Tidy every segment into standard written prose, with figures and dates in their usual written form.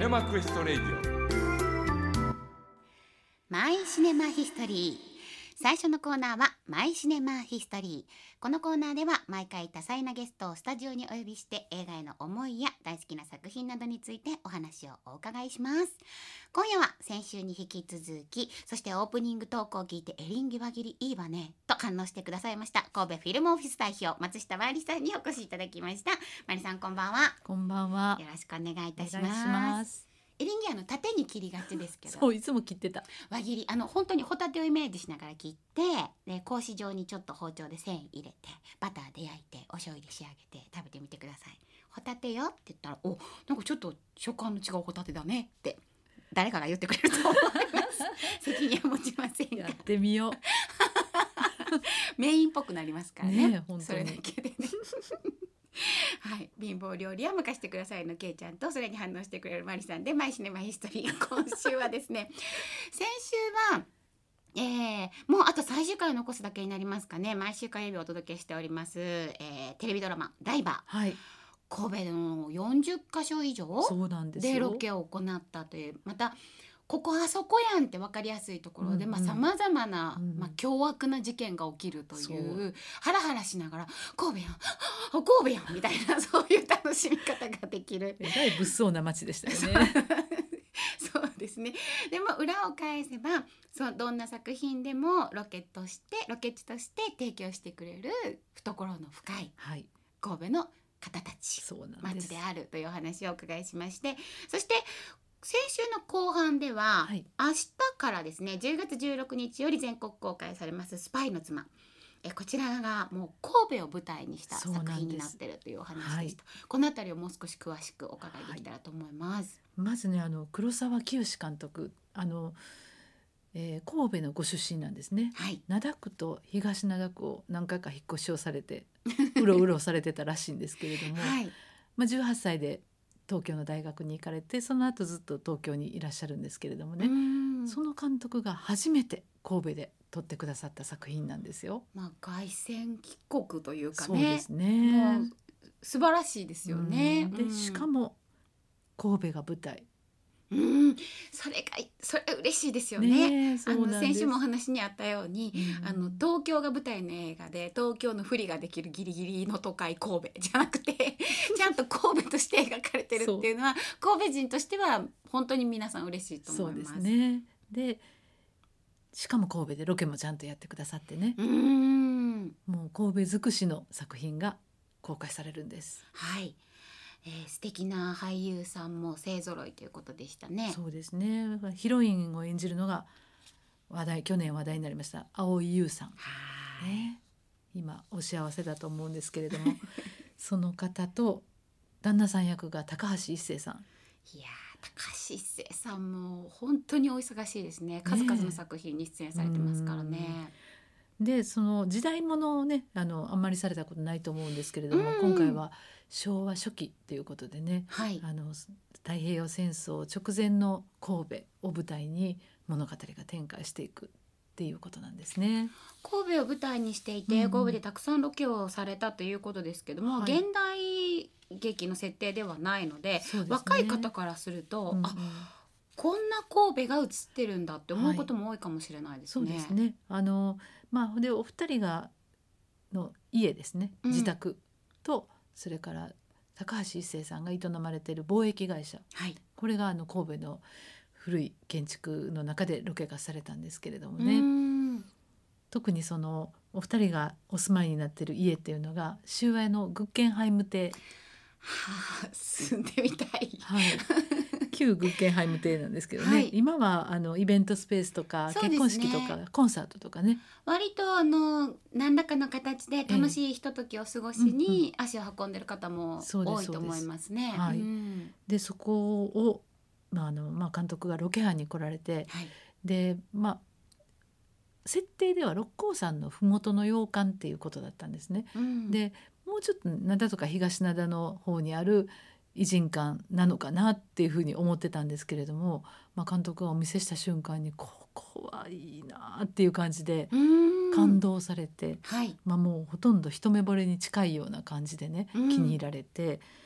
ネマクエストレディオ。 マイシネマヒストリー。最初のコーナーはマイシネマヒストリー。このコーナーでは毎回多彩なゲストをスタジオにお呼びして映画への思いや大好きな作品などについてお話をお伺いします。今夜は先週に引き続き、そしてオープニングトークを聞いてエリンギ輪切りいいわねと反応してくださいました神戸フィルムオフィス代表松下まりさんにお越しいただきました。まりさんこんばんは。 こんばんは。 よろしくお願いいたしお願いしま。 ますす。 エリンギ縦に切りがちですけど、 そういつも切ってた。 輪切り本当にホタテをイメージしながら切ってで格子状にちょっと包丁で繊維入れてバターで焼いてお醤油で仕上げて食べてみてください。ホタテよって言ったらなんかちょっと食感の違うホタテだねって誰かが言ってくれると思います責任は持ちませんがやってみよう。 メインっぽくなりますからね。 ねえ本当にそれだけでねはい、貧乏料理は任せてくださいのけいちゃんとそれに反応してくれるマリさんでマイシネマヒストリー。今週はですね先週は、もうあと最終回を残すだけになりますかね。毎週火曜日お届けしております、テレビドラマダイバー、 はい。 神戸の40カ所以上そうなんですよ。 でロケを行ったという、またここあそこやんって分かりやすいところでさまざまな、凶悪な事件が起きるというハラハラしながら神戸やん神戸やんみたいなそういう楽しみ方ができるえらい物騒な街でしたよね。 そうですね。でも裏を返せばどんな作品でもロケ地として提供してくれる懐の深いはい。 神戸の方たち、 そうなんです。 町であるというお話をお伺いしまして、そして先週の後半では、 はい、 明日からですね10月16日より全国公開されますスパイの妻、こちらがもう神戸を舞台にした作品になっているというお話でした。このあたりをもう少し詳しくお伺いできたらと思います。 まずね黒沢清監督神戸のご出身なんですね。 はい、 灘区と東灘区を何回か引っ越しをされてうろうろされてたらしいんですけれども、 はい、 18歳で東京の大学に行かれてその後ずっと東京にいらっしゃるんですけれどもね、その監督が初めて神戸で撮ってくださった作品なんですよ。 凱旋帰国というかね。 そうですね。 もう素晴らしいですよね。 でしかも神戸が舞台、 それ嬉しいですよね。 そうなんです。 先週もお話にあったように、東京が舞台の映画で東京の不利ができるギリギリの都会神戸じゃなくてちゃんと神戸として描かれてるっていうのは神戸人としては本当に皆さん嬉しいと思います。 そうですね。でしかも神戸でロケもちゃんとやってくださってね、もう神戸尽くしの作品が公開されるんです。 はい、素敵な俳優さんも勢ぞろいということでしたね。 そうですね。ヒロインを演じるのが去年話題になりました蒼井優さん、今お幸せだと思うんですけれどもその方と旦那さん役が高橋一生さん。 いや高橋一生さんも本当にお忙しいですね。数々の作品に出演されてますからね。 でその時代物をねあんまりされたことないと思うんですけれども、今回は昭和初期ということでね、 はい、 太平洋戦争直前の神戸を舞台に物語が展開していくっていうことなんですね。 神戸を舞台にしていて、神戸でたくさんロケをされたということですけども、現代劇の設定ではないので、若い方からすると、こんな神戸が映ってるんだって思うことも多いかもしれないですね。 そうですね。でお二人の家ですね、自宅とそれから高橋一生さんが営まれている貿易会社、これが神戸の古い建築の中でロケがされたんですけれどもね、特にそのお二人がお住まいになっている家っていうのが終和のグッケンハイム邸、 住んでみたい、 旧グッケンハイム邸なんですけどね、今はイベントスペースとか、結婚式とかコンサートとかね、 割と何らかの形で楽しいひとときを過ごしに足を運んでる方も多いと思いますね。 でそこを、監督がロケハンに来られて、で設定では六甲山の麓の洋館っていうことだったんですね。でもうちょっと灘とか東灘の方にある異人館なのかなっていうふうに思ってたんですけれども、監督がお見せした瞬間にここはいいなっていう感じで感動されて、もうほとんど一目惚れに近いような感じでね、気に入られて、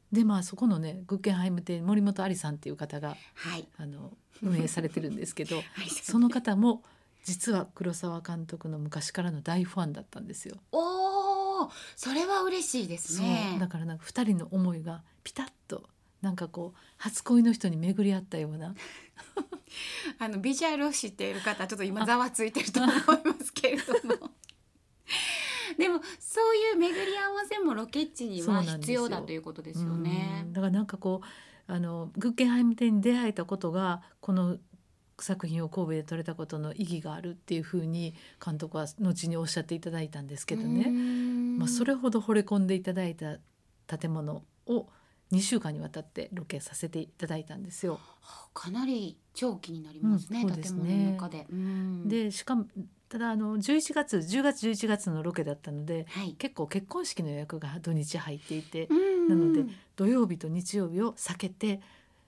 でそこのねグッケンハイム邸森本有さんっていう方がはい運営されてるんですけどはいその方も実は黒沢監督の昔からの大ファンだったんですよ。 おー、それは嬉しいですね。 そうだからなんか2人の思いがピタッとなんかこう初恋の人に巡り合ったようなビジュアルを知っている方ちょっと今ざわついてると思いますけれどもでもそういう巡り合わせもロケ地には必要だということですよね。 だからなんかこうグッケンハイム店に出会えたことがこの作品を神戸で撮れたことの意義があるっていうふうに監督は後におっしゃっていただいたんですけどね、それほど惚れ込んでいただいた建物を2週間にわたってロケさせていただいたんですよ。 かなり長期になりますね、 そうですね建物の中で。 でしかもただ10月11月のロケだったので、 はい、 結構結婚式の予約が土日入っていて、 ななので土曜日と日曜日を避けて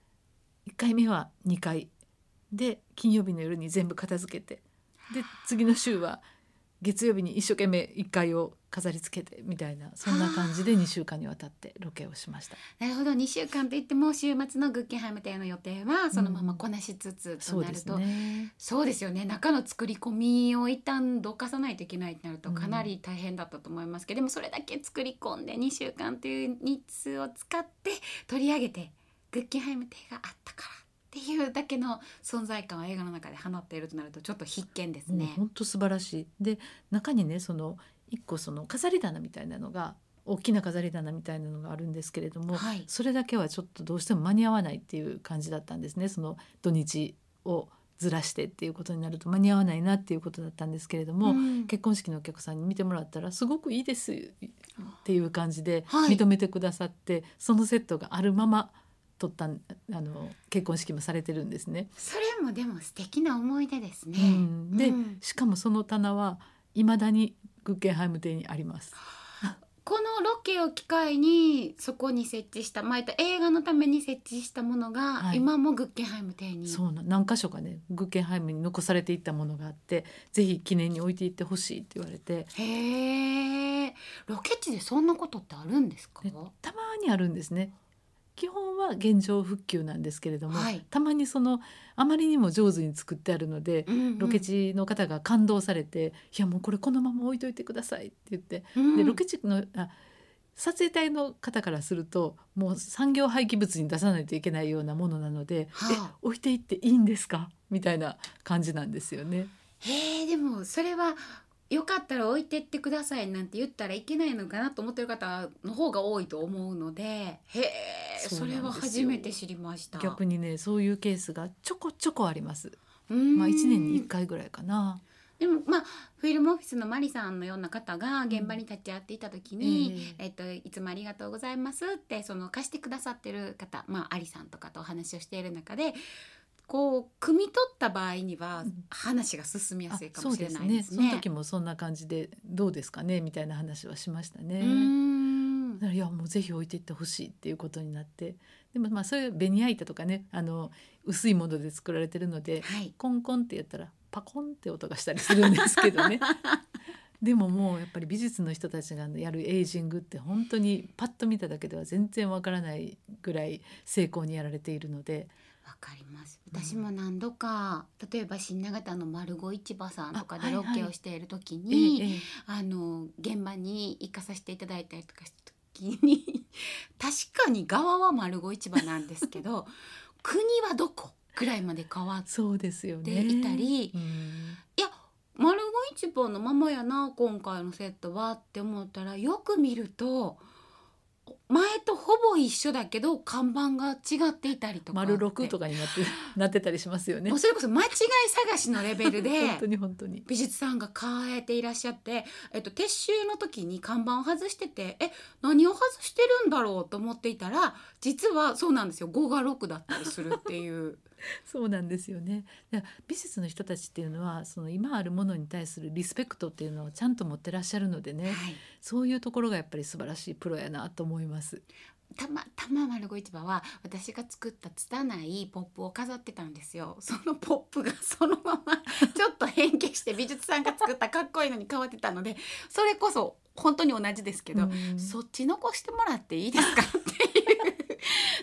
1回目は2回で金曜日の夜に全部片付けてで次の週は月曜日に一生懸命1回を飾り付けてみたいなそんな感じで2週間にわたってロケをしました。 なるほど、2週間といっても週末のグッケンハイム邸の予定はそのままこなしつつとなると、そうですよね、中の作り込みを一旦どかさないといけないとなるとかなり大変だったと思いますけど、でもそれだけ作り込んで2週間という日数を使って取り上げてグッケンハイム邸があったからっていうだけの存在感を映画の中で放っているとなるとちょっと必見ですね。 本当素晴らしい。で中にね一個飾り棚みたいなのが大きな飾り棚みたいなのがあるんですけれども、 はい、 それだけはちょっとどうしても間に合わないっていう感じだったんですね。その土日をずらしてっていうことになると間に合わないなっていうことだったんですけれども、結婚式のお客さんに見てもらったらすごくいいですっていう感じで認めてくださって、そのセットがあるまま撮った結婚式もされてるんですね。 それもでも素敵な思い出ですね。 で、しかもその棚は未だにグッケンハイム邸にあります。 このロケを機会にそこに設置した映画のために設置したものが、今もグッケンハイム邸に何箇所かねグッケンハイムに残されていったものがあって、ぜひ記念に置いていってほしいって言われて。 へー、ロケ地でそんなことってあるんですか？ たまにあるんですね。基本は現状復旧なんですけれども、たまにあまりにも上手に作ってあるので、ロケ地の方が感動されて、いやもうこれこのまま置いといてくださいって言って、でロケ地の撮影隊の方からするともう産業廃棄物に出さないといけないようなものなので、置いていっていいんですかみたいな感じなんですよね。 でもそれはよかったら置いてってくださいなんて言ったらいけないのかなと思ってる方の方が多いと思うので、それは初めて知りました。 逆にねそういうケースがちょこちょこあります。1年に1回ぐらいかな。 でもフィルムオフィスのマリさんのような方が現場に立ち会っていた時に、いつもありがとうございますって貸してくださってる方、アリさんとかとお話をしている中で汲み取った場合には話が進みやすいかもしれないですね。 その時もそんな感じでどうですかねみたいな話はしましたね。いやもうぜひ置いていってほしいっていうことになって、でもそういうベニヤ板とかね薄いもので作られてるので、コンコンってやったらパコンって音がしたりするんですけどねでももうやっぱり美術の人たちがやるエイジングって本当にパッと見ただけでは全然わからないぐらい精巧にやられているので。 わかります。私も何度か、例えば新長田の丸子市場さんとかでロケをしている時に、現場に行かさせていただいたりとかした時に確かに側は丸子市場なんですけど国はどこぐらいまで変わっていたり、いや丸子市場のままやな今回のセットはって思ったら、よく見ると前とほぼ一緒だけど看板が違っていたりとか、 丸6とかになってたりしますよね。 もうそれこそ間違い探しのレベルで本当に美術さんが変えていらっしゃって、撤収の時に看板を外してて、何を外してるんだろうと思っていたら、実はそうなんですよ、5が6だったりするっていうそうなんですよね。美術の人たちっていうのは今あるものに対するリスペクトっていうのをちゃんと持ってらっしゃるのでね、そういうところがやっぱり素晴らしいプロやなと思います。 たまたま丸子市場は私が作った拙いポップを飾ってたんですよ。そのポップがそのままちょっと変形して美術さんが作ったかっこいいのに変わってたので、それこそ本当に同じですけど、そっち残してもらっていいですかっていう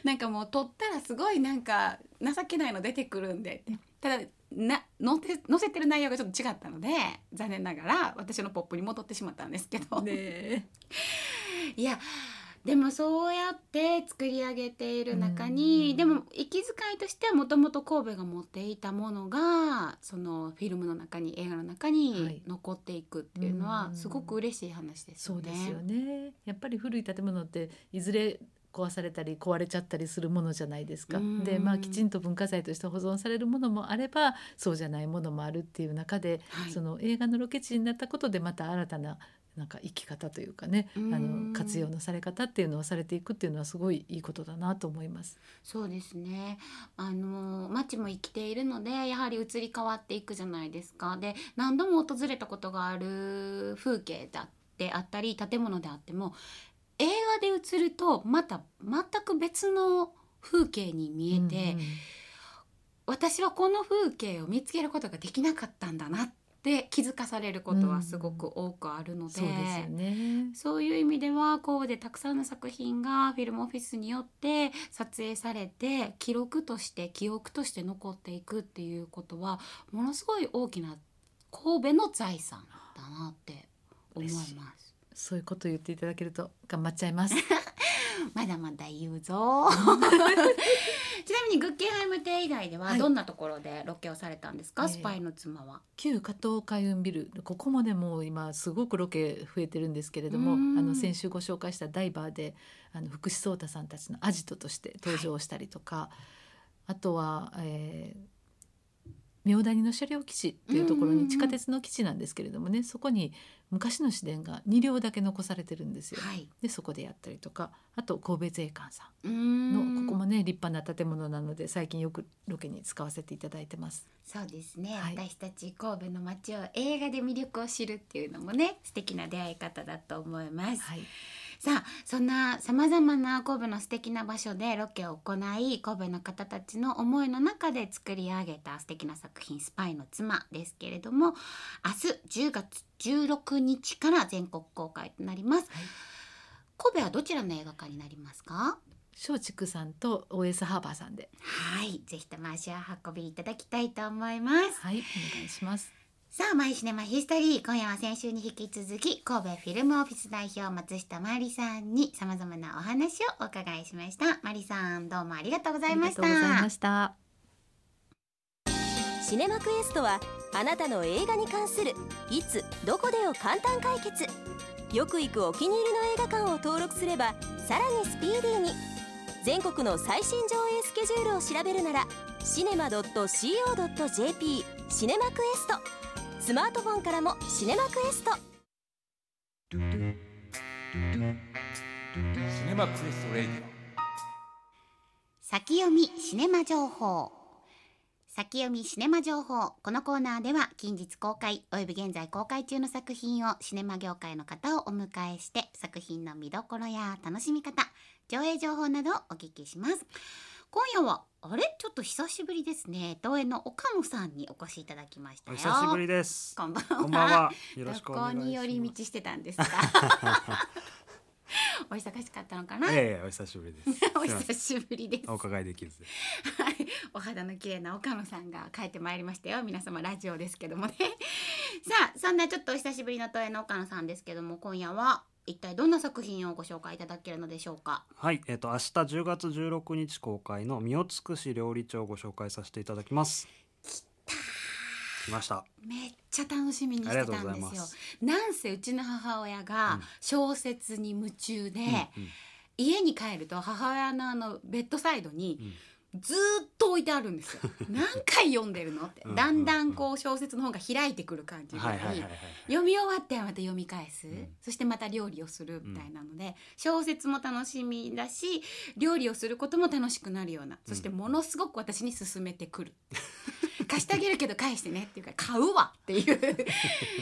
なんかもう撮ったらすごいなんか情けないの出てくるんで、ただ載せてる内容がちょっと違ったので残念ながら私のポップに戻ってしまったんですけど、 ね、 いやでもそうやって作り上げている中に、でも息遣いとしてはもともと神戸が持っていたものがそのフィルムの中に映画の中に残っていくっていうのはすごく嬉しい話ですよね。 そうですよね。やっぱり古い建物っていずれ壊されたり壊れちゃったりするものじゃないですか。で、きちんと文化財として保存されるものもあればそうじゃないものもあるっていう中で、その映画のロケ地になったことでまた新たななんか生き方というかね、活用のされ方っていうのをされていくっていうのはすごいいいことだなと思います。 そうですね。街も生きているのでやはり移り変わっていくじゃないですか。で何度も訪れたことがある風景であったり建物であっても映画で映るとまた全く別の風景に見えて、私はこの風景を見つけることができなかったんだなって気づかされることはすごく多くあるので、 そうですよね。 そういう意味では神戸でたくさんの作品がフィルムオフィスによって撮影されて記録として記憶として残っていくっていうことはものすごい大きな神戸の財産だなって思います。 そういうことを言っていただけると頑張っちゃいますまだまだ言うぞちなみにグッゲンハイム邸以外ではどんなところでロケをされたんですか、スパイの妻は。 旧加藤海運ビル、ここもねもう今すごくロケ増えてるんですけれども、先週ご紹介したダイバーで福士蒼汰さんたちのアジトとして登場したりとか、あとは、明谷の車両基地っていうところに地下鉄の基地なんですけれどもね、そこに昔の市電が2両だけ残されてるんですよ、でそこでやったりとか、あと神戸税関さんのここもね立派な建物なので最近よくロケに使わせていただいてます。 そうですね、私たち神戸の街を映画で魅力を知るっていうのもね素敵な出会い方だと思います、さあそんなさまざまな神戸の素敵な場所でロケを行い神戸の方たちの思いの中で作り上げた素敵な作品スパイの妻ですけれども、明日10月16日から全国公開となります、神戸はどちらの映画館になりますか？ 松竹さんと OS ハーバーさんで、 ぜひとも足を運びいただきたいと思います。 お願いします。 さあマイシネマヒストリー、今夜は先週に引き続き神戸フィルムオフィス代表松下まりさんにさまざまなお話をお伺いしました。まりさんどうもありがとうございました。 ありがとうございました。 シネマクエストはあなたの映画に関するいつどこでを簡単解決。よく行くお気に入りの映画館を登録すればさらにスピーディーに。全国の最新上映スケジュールを調べるならcinema.co.jp シネマクエスト。スマートフォンからもシネマクエスト。 シネマクエストレディオ。 先読みシネマ情報。先読みシネマ情報。このコーナーでは近日公開および現在公開中の作品をシネマ業界の方をお迎えして作品の見どころや楽しみ方、上映情報などをお聞きします。今夜はちょっと久しぶりですね。東映の岡野さんにお越しいただきましたよ。 お久しぶりです。 こんばんは。 こんばんは。よろしくお願いします。 どこに寄り道してたんですかお忙しかったのかな。 お久しぶりです。 お久しぶりです。 お伺いできず。 お肌の綺麗な岡野さんが帰ってまいりましたよ。皆様ラジオですけどもねさあそんなちょっとお久しぶりの東映の岡野さんですけども、今夜は一体どんな作品をご紹介いただけるのでしょうか。 明日10月16日公開の身を尽くし料理長をご紹介させていただきます。来ました。 めっちゃ楽しみにしてたんですよ。なんせうちの母親が小説に夢中で、家に帰ると母親のベッドサイドに、ずっと置いてあるんですよ何回読んでるのってだんだんこう小説の本が開いてくる感じに読み終わってはまた読み返す、そしてまた料理をするみたいなので、小説も楽しみだし料理をすることも楽しくなるような、そしてものすごく私に勧めてくる貸してあげるけど返してねっていうか買うわっていう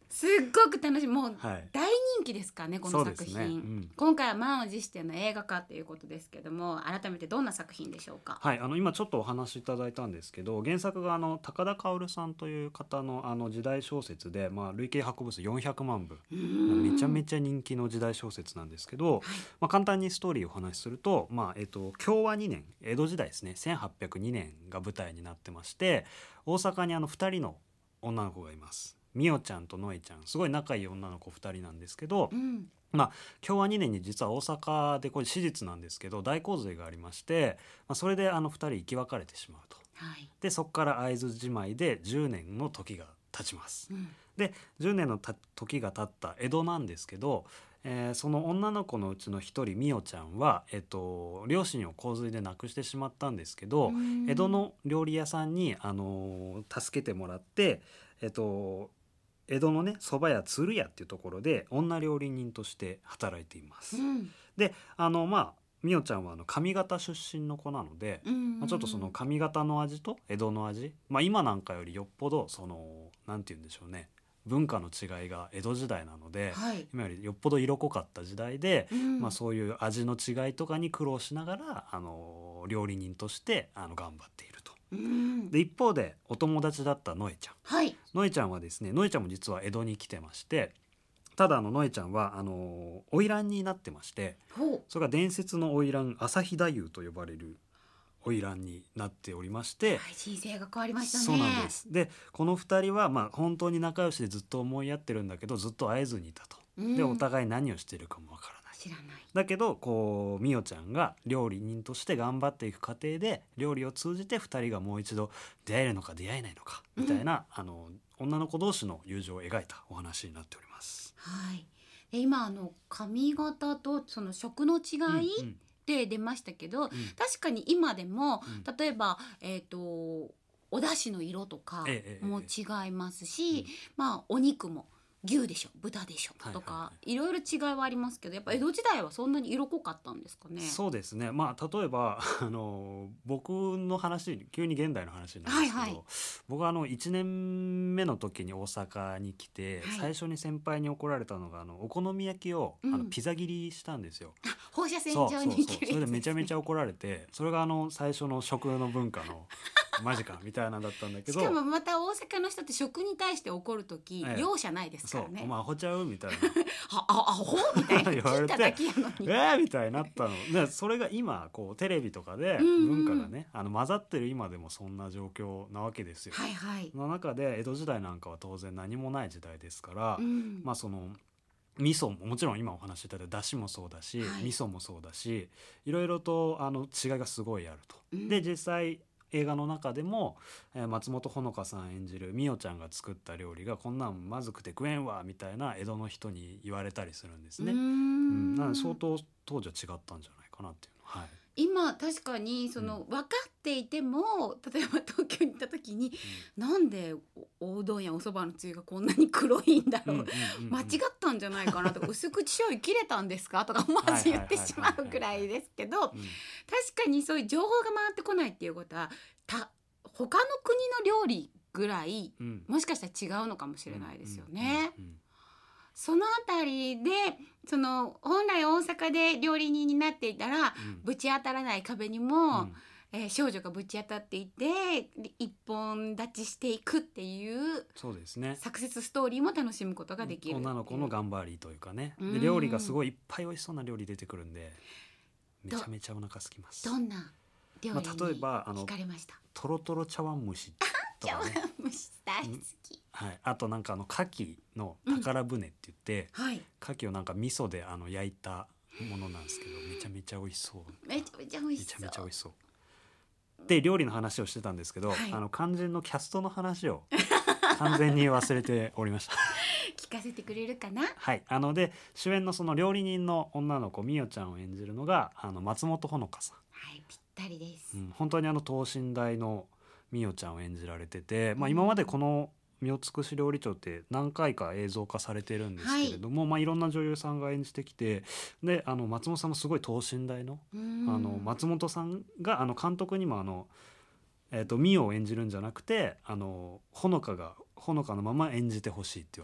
すっごく楽しい、もうはい大人気ですからね、この作そうですね品、 うん今回は満を持しての映画化ということですけども、改めてどんな作品でしょうか。 はい、今ちょっとお話しいただいたんですけど、原作が高田薫さんという方の時代小説で、累計発行部数400万部、めちゃめちちゃ人気の時代小説なんですけど、簡単にストーリーをお話しすると、享和2年、江戸時代ですね、1802年が舞台になってまして、大阪に2人の女の子がいます。みおちゃんとのえちゃん、すごい仲いい女の子2人なんですけど、享和2年に実は大阪でこれ史実なんですけど大洪水がありまして、それで2人生き別れてしまうと。でそこから会津じまいで10年の時が経ちます。で10年の時が経った江戸なんですけど、その女の子のうちの一人みおちゃんは、両親を洪水で亡くしてしまったんですけど、江戸の料理屋さんに、助けてもらって、江戸のね蕎麦屋鶴屋っていうところで女料理人として働いています。でみおちゃんは上方出身の子なので、ちょっとその上方の味と江戸の味、今なんかよりよっぽどなんて言うんでしょうね、文化の違いが江戸時代なので、今よりよっぽど色濃かった時代で、そういう味の違いとかに苦労しながら料理人として頑張っていると。で一方でお友達だったのえちゃん、のえちゃんはですね、のえちゃんも実は江戸に来てまして、ただのえちゃんは花魁になってまして、それが伝説の花魁朝日太夫と呼ばれる花魁になっておりまして、 人生が変わりましたね。 そうなんです。でこの2人は本当に仲良しでずっと思い合ってるんだけど、ずっと会えずにいたと。でお互い何をしているかもわからない。 知らない。 だけどみおちゃんが料理人として頑張っていく過程で、料理を通じて2人がもう一度出会えるのか出会えないのかみたいな、女の子同士の友情を描いたお話になっております。 で今髪型とその食の違いで出ましたけど、確かに今でも、例えばお出汁の色とかも違いますし、お肉も牛でしょ豚でしょとか、いろいろ違いはありますけど、やっぱ江戸時代はそんなに色濃かったんですかね。 そうですね、例えば僕の話、急に現代の話なんですけど、僕は1年目の時に大阪に来て、最初に先輩に怒られたのがお好み焼きをピザ切りしたんですよ。 放射線状に切るやつですね。 それでめちゃめちゃ怒られて、それが最初の食の文化のマジかみたいなんだったんだけど、 しかもまた大阪の人って食に対して怒る時、容赦ないですからね。 お前アホちゃうみたいなアホみたいな言われて聞いただけやのにみたいになったので、それが今テレビとかで文化がね、混ざってる今でもそんな状況なわけですよ。の中で江戸時代なんかは当然何もない時代ですから、その味噌ももちろん今お話しいただいただしもそうだし、味噌もそうだし、いろいろと違いがすごいあると。で実際映画の中でも、松本穂香さん演じるみおちゃんが作った料理がこんなんまずくて食えんわみたいな江戸の人に言われたりするんですね。なので相当当時は違ったんじゃないかなっていうのは。 今確かに分かっていても、例えば東京に行った時に、なんでおうどんやおそばのつゆがこんなに黒いんだろう、間違ったんじゃないかなとか、薄口醤油切れたんですかとか思わず言ってしまうくらいですけど、確かにそういう情報が回ってこないっていうことは他の国の料理ぐらい、もしかしたら違うのかもしれないですよね。そのあたりで本来大阪で料理人になっていたら、ぶち当たらない壁にも、少女がぶち当たっていて一本立ちしていくっていう、 そうですね、 サクセスストーリーも楽しむことができる。 女の子の頑張りというかね、で料理がすごいいっぱい美味しそうな料理出てくるんで、めちゃめちゃお腹空きます。 どんな料理に例えば惹かれました？ トロトロ茶碗蒸しとかね茶碗蒸し大好き。 あとなんか牡蠣の宝船って言って、牡蠣をなんか味噌で焼いたものなんですけど、めちゃめちゃ美味しそう。 めちゃめちゃ美味しそう。 めちゃめちゃ美味しそう。で料理の話をしてたんですけど、肝心のキャストの話を完全に忘れておりました。 聞かせてくれるかな？ で主演のその料理人の女の子みおちゃんを演じるのが松本穂香さん。 ぴったりです。 本当に等身大のみおちゃんを演じられてて、今までこのみおつくし料理長って何回か映像化されてるんですけれども、いろんな女優さんが演じてきて、で松本さんもすごい等身大の松本さんが監督にもみおを演じるんじゃなくてほのかのまま演じてほしいって言われたって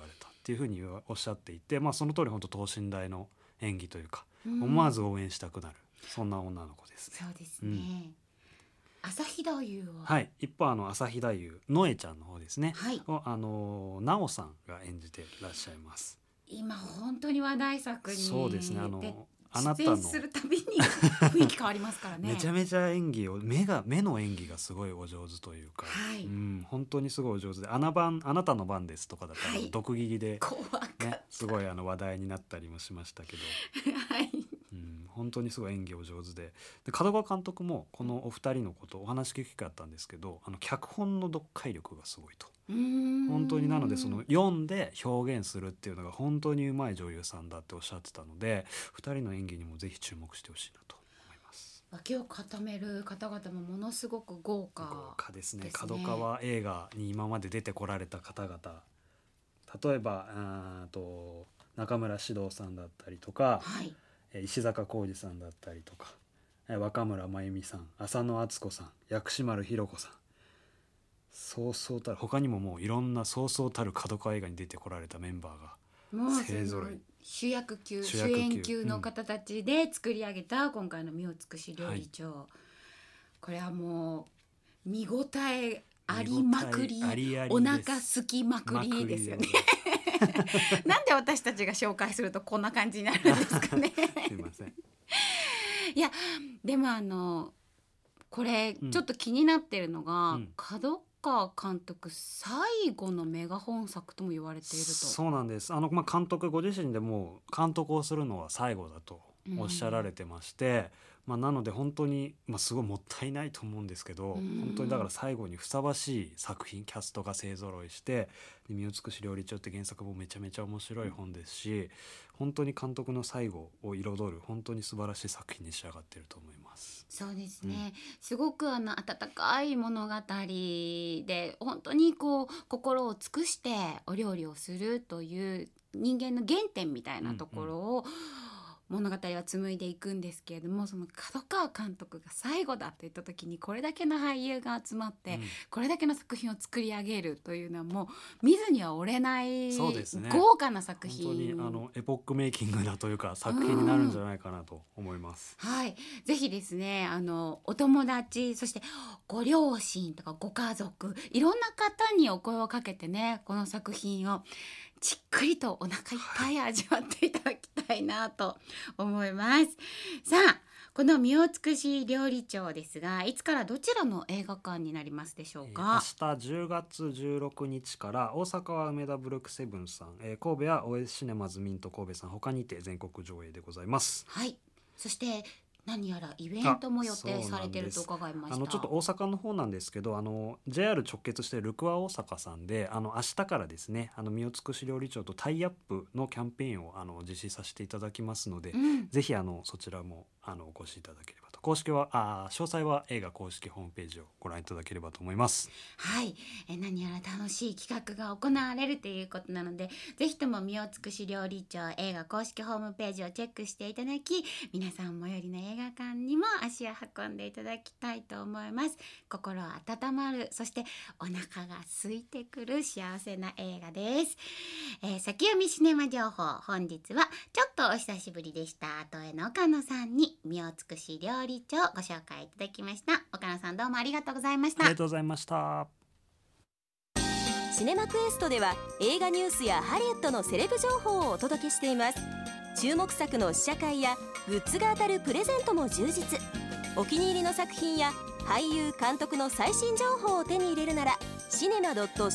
っていうふうにおっしゃっていて、その通り本当等身大の演技というか、思わず応援したくなるそんな女の子ですね。 そうですね、朝日太夫は、 はい、一方朝日太夫のえちゃんの方ですね、 はい、 をなおさんが演じていらっしゃいます。 今本当に話題作にそうですね、あなた出の演するたびに雰囲気変わりますからねめちゃめちゃ演技を目の演技がすごいお上手というか、 はい、 本当にすごいお上手で、あなたの番ですとかだったら、毒斬りで、 怖かった、 すごい話題になったりもしましたけどはい、 本当にすごい演技お上手で、門川監督もこのお二人のことをお話聞く機会あったんですけど、脚本の読解力がすごいと、本当になのでその読んで表現するっていうのが本当にうまい女優さんだっておっしゃってたので、二人の演技にもぜひ注目してほしいなと思います。 脇を固める方々もものすごく豪華ですね。角川映画に今まで出てこられた方々、例えば中村獅童さんだったりとか、 はい、 石坂浩二さんだったりとか、若村真由美さん、浅野敦子さん、薬師丸ひろ子さん、そうそうたる他にももういろんなそうそうたる角川映画に出てこられたメンバーが勢ぞろい、 主役級主演級の方たちで作り上げた今回の身を尽くし料理長、これはもう見応えありまくり、お腹すきまくりですよねなんで私たちが紹介するとこんな感じになるんですかねすいません。 いやでもこれちょっと気になってるのが、角川監督最後のメガホン作とも言われていると。 そうなんです。監督ご自身でも監督をするのは最後だとおっしゃられてまして、なので本当に、すごいもったいないと思うんですけど、本当にだから最後にふさわしい作品、キャストが勢ぞろいして、身を尽くし料理長って原作もめちゃめちゃ面白い本ですし、本当に監督の最後を彩る本当に素晴らしい作品に仕上がっていると思います。 そうですね、すごく温かい物語で、本当に心を尽くしてお料理をするという人間の原点みたいなところを、物語は紡いでいくんですけれども、その角川監督が最後だって言った時にこれだけの俳優が集まって、これだけの作品を作り上げるというのはもう見ずには折れない、 そうですね、 豪華な作品、 本当にエポックメイキングだというか作品になるんじゃないかなと思います。 はい、ぜひですねお友達、そしてご両親とかご家族、いろんな方にお声をかけてね、この作品をじっくりとお腹いっぱい味わっていただきたいなと思います。さあ、この身を尽くし料理長ですが、いつからどちらの映画館になりますでしょうか。 明日10月16日から大阪は梅田ブルックセブンさん、神戸は OS シネマズミント神戸さん他にて全国上映でございます。 はい、そして何やらイベントも予定されていると伺いました。 ちょっと大阪の方なんですけど、JR 直結しているルクア大阪さんで明日からですね、身を尽くし料理長とタイアップのキャンペーンを実施させていただきますので、ぜひそちらもお越しいただければと。詳細は映画公式ホームページをご覧いただければと思います。 はい、何やら楽しい企画が行われるということなので、ぜひとも身を尽くし料理長映画公式ホームページをチェックしていただき、皆さん最寄りの映画館にも足を運んでいただきたいと思います。心温まる、そしてお腹が空いてくる幸せな映画です。先読みシネマ情報、本日はちょっとお久しぶりでした後江の岡野さんに身を尽くし料理長ご紹介いただきました。岡野さん、どうもありがとうございました。 ありがとうございました。 シネマクエストでは映画ニュースやハリウッドのセレブ情報をお届けしています。注目作の試写会やグッズが当たるプレゼントも充実。お気に入りの作品や俳優監督の最新情報を手に入れるならシネマ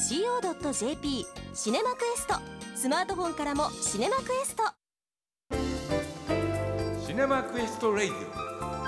.co.jp シネマクエスト、スマートフォンからもシネマクエスト。 シネマクエストレイディオ